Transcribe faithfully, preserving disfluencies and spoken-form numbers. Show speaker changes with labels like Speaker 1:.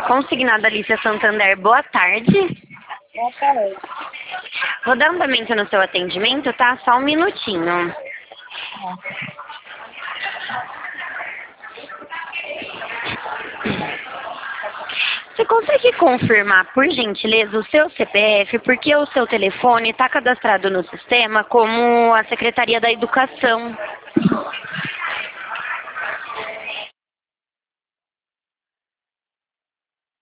Speaker 1: Consignada Alicia Santander, boa tarde.
Speaker 2: Boa tarde.
Speaker 1: Vou dar andamento no seu atendimento, tá? Só um minutinho. Você consegue confirmar, por gentileza, o seu C P F, porque o seu telefone está cadastrado no sistema como a Secretaria da Educação.